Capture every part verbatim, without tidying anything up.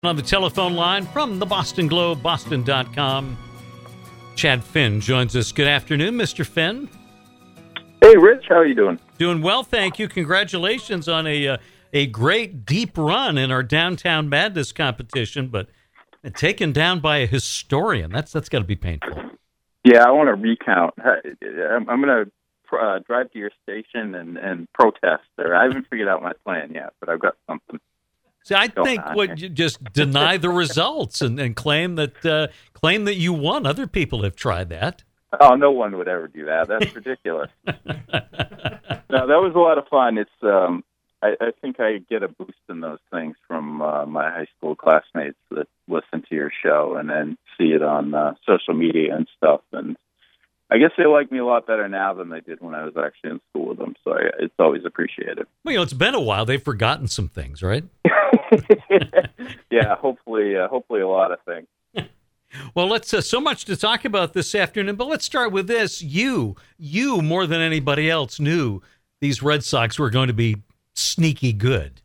On the telephone line from the Boston Globe, boston dot com, Chad Finn joins us. Good afternoon, Mister Finn. Hey, Rich, how are you doing? Doing well, thank you. Congratulations on a uh, a great deep run in our Downtown Madness competition, but taken down by a historian. That's that's got to be painful. Yeah, I want to recount. I'm, I'm going to uh, drive to your station and, and protest there. I haven't figured out my plan yet, but I've got something. See, I think what you just deny the results and, and claim that uh, claim that you won. Other people have tried that. Oh, no one would ever do that. That's ridiculous. No, that was a lot of fun. It's um, I, I think I get a boost in those things from uh, my high school classmates that listen to your show and then see it on uh, social media and stuff. And I guess they like me a lot better now than they did when I was actually in school with them. So I, it's always appreciated. Well, you know, it's been a while. They've forgotten some things, right? Yeah, hopefully, uh, hopefully a lot of things. Well, let's uh, so much to talk about this afternoon, but let's start with this. You, you more than anybody else knew these Red Sox were going to be sneaky good.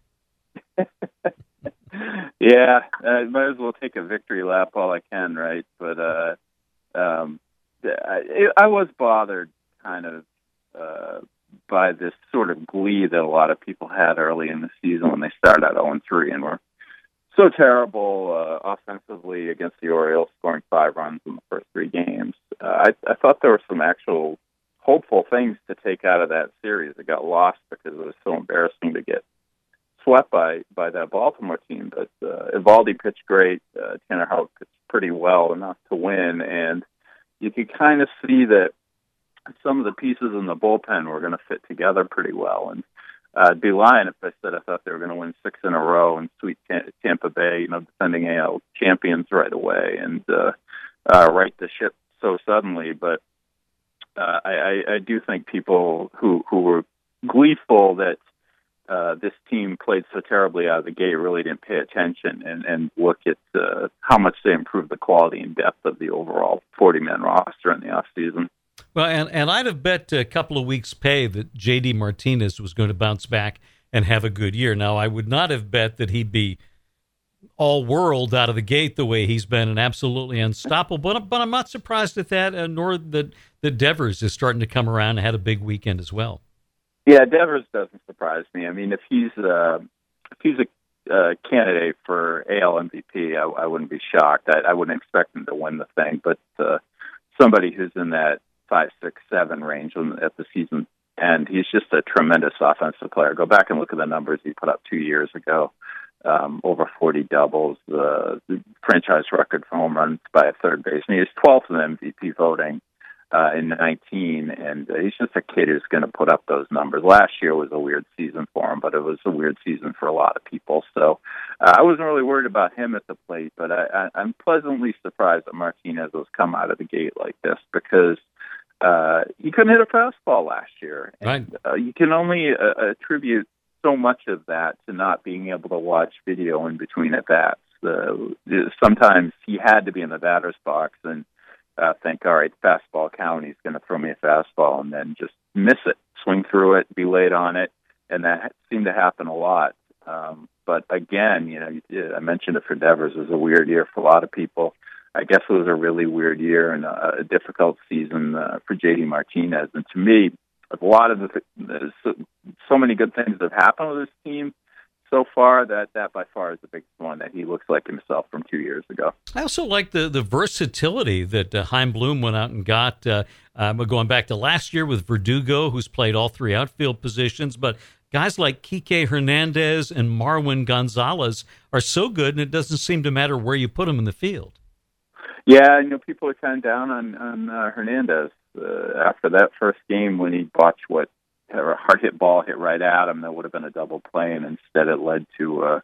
Yeah, I might as well take a victory lap while I can, right? But uh, um, I, I was bothered kind of uh, by this sort of glee that a lot of people had early in the season when they started out oh and three and were so terrible uh, offensively against the Orioles, scoring five runs in the first three games. Uh, I, I thought there were some actual hopeful things to take out of that series. It got lost because it was so embarrassing to get swept by, by that Baltimore team. But uh, Eovaldi pitched great. Uh, Tanner Houck pitched pretty well enough to win. And you could kind of see that some of the pieces in the bullpen were going to fit together pretty well. And uh, I'd be lying if I said I thought they were going to win six in a row and sweep Tampa Bay, you know, defending A L champions right away and uh, uh, right the ship so suddenly. But uh, I, I, I do think people who, who were gleeful that uh, this team played so terribly out of the gate really didn't pay attention and, and look at uh, how much they improved the quality and depth of the overall forty-man roster in the offseason. Well, and, and I'd have bet a couple of weeks' pay that J D Martinez was going to bounce back and have a good year. Now, I would not have bet that he'd be all-world out of the gate the way he's been and absolutely unstoppable. But, but I'm not surprised at that, uh, nor that, that Devers is starting to come around and had a big weekend as well. Yeah, Devers doesn't surprise me. I mean, if he's uh, if he's a uh, candidate for A L M V P, I, I wouldn't be shocked. I, I wouldn't expect him to win the thing, but uh, somebody who's in that five, six, seven range at the season end, he's just a tremendous offensive player. Go back and look at the numbers he put up two years ago. Um, over forty doubles, uh, the franchise record for home runs by a third baseman. He's twelfth in M V P voting uh, in nineteen, and uh, he's just a kid who's going to put up those numbers. Last year was a weird season for him, but it was a weird season for a lot of people. So uh, I wasn't really worried about him at the plate, but I, I, I'm pleasantly surprised that Martinez has come out of the gate like this because uh, he couldn't hit a fastball last year. And, right. uh, you can only uh, attribute so much of that to not being able to watch video in between at bats. Uh, sometimes he had to be in the batter's box and uh, think, all right, fastball count, he's going to throw me a fastball, and then just miss it, swing through it, be late on it, and that seemed to happen a lot. Um, but again, you know, I mentioned it for Devers. It was a weird year for a lot of people. I guess it was a really weird year and a, a difficult season uh, for J D Martinez. And to me, a lot of the so, so many good things have happened with this team so far that that by far is the biggest one, that he looks like himself from two years ago. I also like the the versatility that uh, Chaim Bloom went out and got. Uh, um, going back to last year with Verdugo, who's played all three outfield positions, but guys like Kike Hernandez and Marwin Gonzalez are so good, and it doesn't seem to matter where you put them in the field. Yeah, you know, people are kind of down on on uh, Hernandez. Uh, after that first game when he botched what a hard hit ball hit right at him that would have been a double play, and instead it led to uh,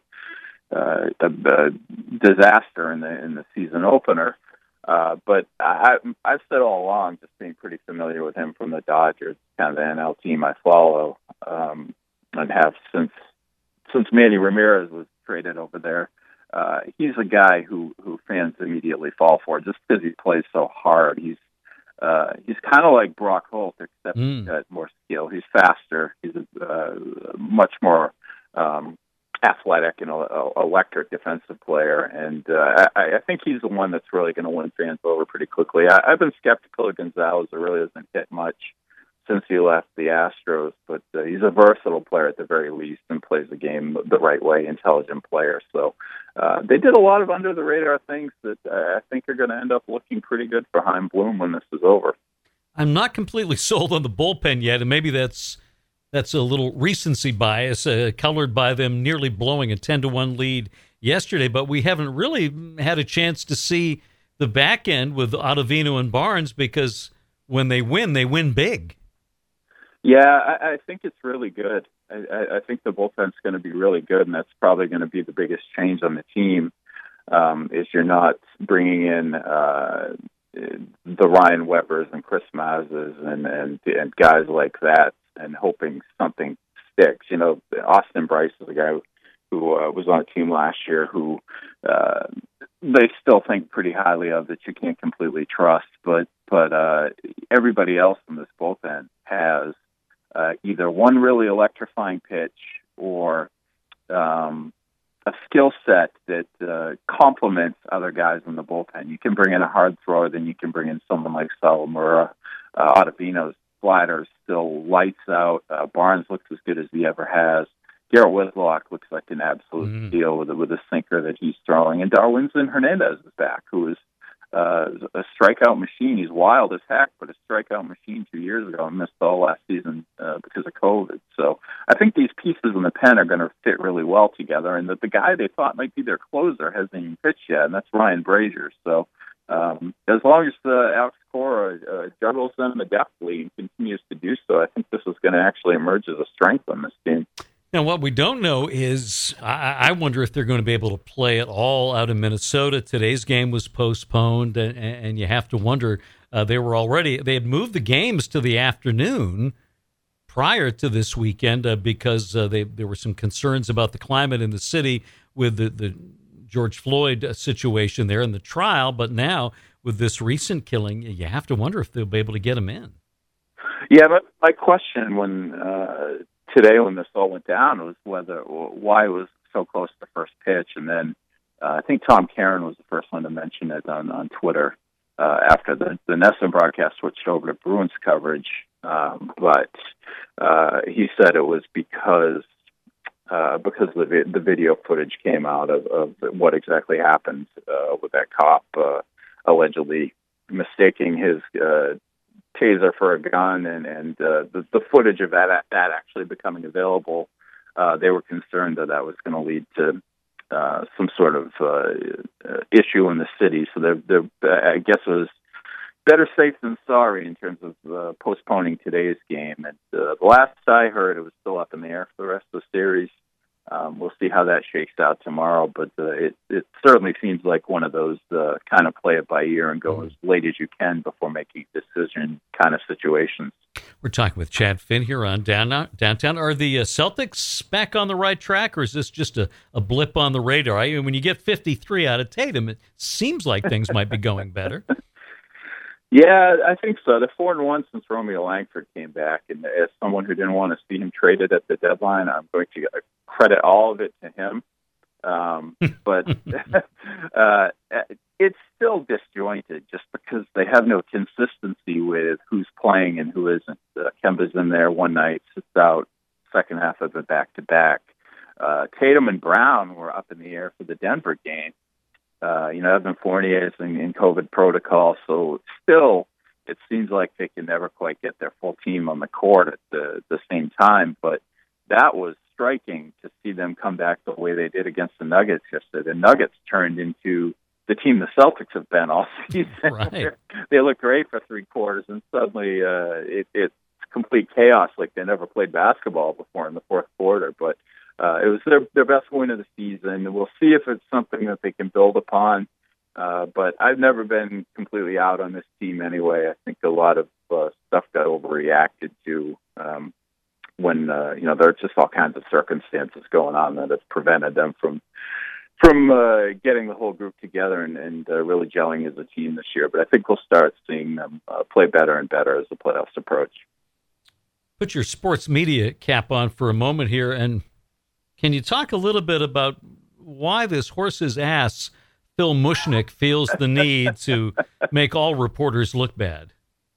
uh, a, a disaster in the in the season opener. Uh, but I, I've said all along, just being pretty familiar with him from the Dodgers, kind of the N L team I follow, um, and have since since Manny Ramirez was traded over there. Uh, he's a guy who, who fans immediately fall for just because he plays so hard. He's Uh, he's kind of like Brock Holt, except mm. he's got more skill. He's faster. He's a uh, much more um, athletic and uh, electric defensive player, and uh, I, I think he's the one that's really going to win fans over pretty quickly. I, I've been skeptical of Gonzalez; it really hasn't hit much since he left the Astros, but uh, he's a versatile player at the very least and plays the game the right way, intelligent player. So uh, they did a lot of under the radar things that uh, I think are going to end up looking pretty good for Chaim Bloom when this is over. I'm not completely sold on the bullpen yet, and maybe that's. That's a little recency bias, uh, colored by them nearly blowing a ten to one lead yesterday, but we haven't really had a chance to see the back end with Ottavino and Barnes, because when they win, they win big. Yeah, I, I think it's really good. I, I think the bullpen's going to be really good, and that's probably going to be the biggest change on the team, um, is you're not bringing in uh, the Ryan Webbers and Chris Mazes and, and, and guys like that, and hoping something sticks. You know, Austin Bryce is a guy who, who uh, was on a team last year who uh, they still think pretty highly of, that you can't completely trust. But but uh, everybody else in this bullpen has uh, either one really electrifying pitch or um, a skill set that uh, complements other guys in the bullpen. You can bring in a hard thrower, then you can bring in someone like Sawamura. Uh, Ottavino's slider still lights out. Uh, Barnes looks as good as he ever has. Garrett Whitlock looks like an absolute mm. steal with a, with a sinker that he's throwing. And Darwinzon Hernandez is back, who is uh, a strikeout machine. He's wild as heck, but a strikeout machine two years ago and missed all last season uh, because of COVID. So I think these pieces in the pen are going to fit really well together. And that the guy they thought might be their closer hasn't even pitched yet, and that's Ryan Brazier. So Um, as long as uh, Alex Cora uh, juggles them adeptly and continues to do so, I think this is going to actually emerge as a strength on this team. Now, what we don't know is, I, I wonder if they're going to be able to play at all out in Minnesota. Today's game was postponed, and, and you have to wonder, uh, they were already, they had moved the games to the afternoon prior to this weekend uh, because uh, they, there were some concerns about the climate in the city with the, the George Floyd situation there in the trial. But now with this recent killing, you have to wonder if they'll be able to get him in. Yeah, but my question when uh, today when this all went down was whether why it was so close to first pitch, and then uh, I think Tom Caron was the first one to mention it on, on Twitter uh, after the the NESN broadcast switched over to Bruins coverage. Um, but uh, he said it was because. Uh, because the vi- the video footage came out of, of what exactly happened uh, with that cop uh, allegedly mistaking his uh, taser for a gun, and and uh, the, the footage of that that actually becoming available, uh, they were concerned that that was going to lead to uh, some sort of uh, uh, issue in the city. So they're, they're, I guess it was better safe than sorry in terms of uh, postponing today's game. And uh, the last I heard, it was still up in the air for the rest of the series. Um, we'll see how that shakes out tomorrow, but uh, it, it certainly seems like one of those uh, kind of play it by ear and go as late as you can before making a decision kind of situations. We're talking with Chad Finn here on down, Downtown. Are the uh, Celtics back on the right track, or is this just a, a blip on the radar? I mean, when you get fifty-three out of Tatum, it seems like things might be going better. Yeah, I think so. The four and one since Romeo Langford came back, and as someone who didn't want to see him traded at the deadline, I'm going to credit all of it to him. Um, but uh, it's still disjointed just because they have no consistency with who's playing and who isn't. Uh, Kemba's in there one night, sits out second half of it back to back. Uh, Tatum and Brown were up in the air for the Denver game. Uh, you know, Evan Fournier is in, in COVID protocol, so still it seems like they can never quite get their full team on the court at the, the same time. But that was striking to see them come back the way they did against the Nuggets yesterday. The Nuggets turned into the team the Celtics have been all season. Right. They look great for three quarters, and suddenly uh, it, it's complete chaos like they never played basketball before in the fourth quarter. But Uh, it was their their best win of the season. We'll see if it's something that they can build upon. Uh, but I've never been completely out on this team anyway. I think a lot of uh, stuff got overreacted to um, when uh, you know there's just all kinds of circumstances going on that have prevented them from from uh, getting the whole group together and, and uh, really gelling as a team this year. But I think we'll start seeing them uh, play better and better as the playoffs approach. Put your sports media cap on for a moment here and Can you talk a little bit about why this horse's ass, Phil Mushnick, feels the need to make all reporters look bad?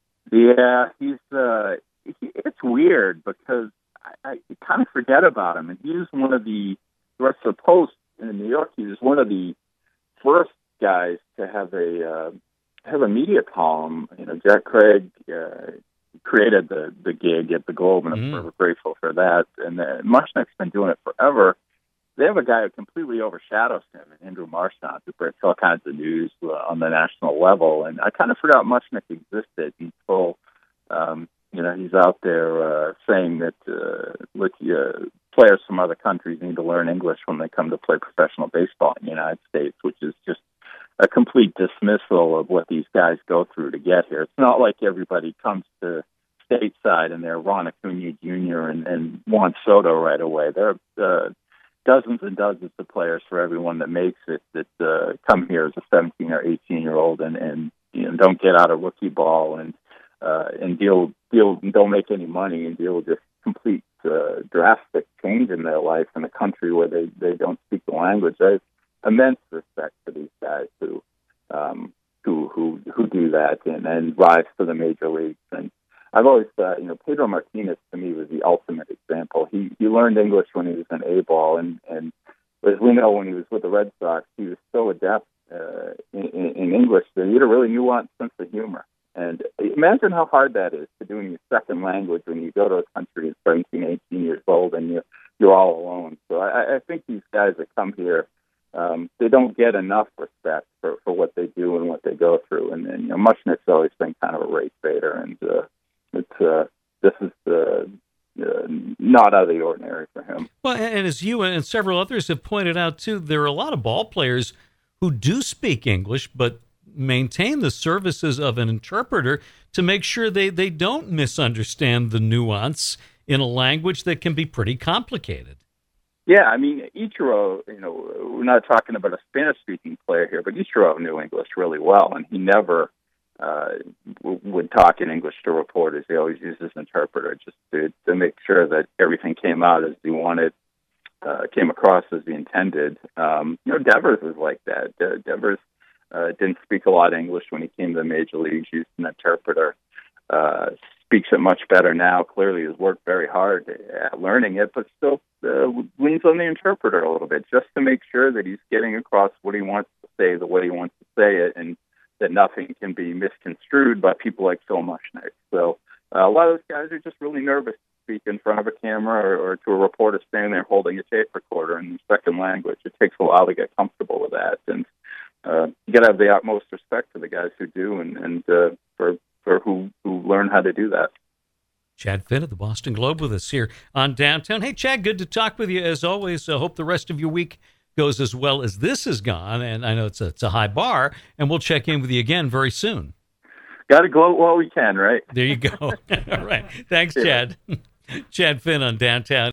Yeah, he's. Uh, he, it's weird because I, I kind of forget about him, and he was one of the the rest of the Post in New York. He was one of the first guys to have a uh, have a media column. You know, Jack Craig uh, created the the gig at the Globe, and mm. we're grateful for that. And uh, Mushnick's been doing it forever. They have a guy who completely overshadows him, Andrew Marchand, who breaks all kinds of news uh, on the national level. And I kind of forgot Mushnick existed until, um, you know, he's out there uh, saying that uh, look, uh, players from other countries need to learn English when they come to play professional baseball in the United States, which is just a complete dismissal of what these guys go through to get here. It's not like everybody comes to stateside and they're Ron Acuna Junior and, and Juan Soto right away. They're uh, dozens and dozens of players for everyone that makes it that uh, come here as a seventeen or eighteen year old and, and you know don't get out of rookie ball and uh, and deal deal don't make any money and deal with this complete uh, drastic change in their life in a country where they, they don't speak the language. I have immense respect for these guys who um, who who who do that and, and rise to the major leagues. And I've always thought, you know, Pedro Martinez to me was the ultimate example. He he learned English when he was in A-ball, and, and as we know, when he was with the Red Sox, he was so adept uh, in, in English that he had a really nuanced sense of humor. And imagine how hard that is to do in your second language when you go to a country at seventeen, eighteen years old and you're, you're all alone. So I, I think these guys that come here, um, they don't get enough respect for, for what they do and what they go through. And, and you know, Mushnick's always been kind of a race baiter, and uh, It's uh, this is uh, uh, not out of the ordinary for him. Well, and as you and several others have pointed out too, there are a lot of ball players who do speak English, but maintain the services of an interpreter to make sure they, they don't misunderstand the nuance in a language that can be pretty complicated. Yeah, I mean, Ichiro, you know, we're not talking about a Spanish-speaking player here, but Ichiro knew English really well, and he never Uh, would talk in English to reporters. He always used his interpreter just to, to make sure that everything came out as he wanted, uh, came across as he intended. Um, you know, Devers is like that. De- Devers uh, didn't speak a lot of English when he came to the major leagues, used an interpreter. Uh, speaks it much better now. Clearly has worked very hard at learning it, but still uh, leans on the interpreter a little bit just to make sure that he's getting across what he wants to say the way he wants to say it, and that nothing can be misconstrued by people like Phil Mushnick. So uh, a lot of those guys are just really nervous to speak in front of a camera or, or to a reporter standing there holding a tape recorder in the second language. It takes a while to get comfortable with that. And uh, you got to have the utmost respect for the guys who do and, and uh, for, for who, who learn how to do that. Chad Finn of the Boston Globe with us here on Downtown. Hey, Chad, good to talk with you as always. I hope the rest of your week goes as well as this has gone, and I know it's a, it's a high bar, and we'll check in with you again very soon. Got to gloat while we can, right? There you go. All right. Thanks, Chad. Yeah. Chad Finn on Downtown.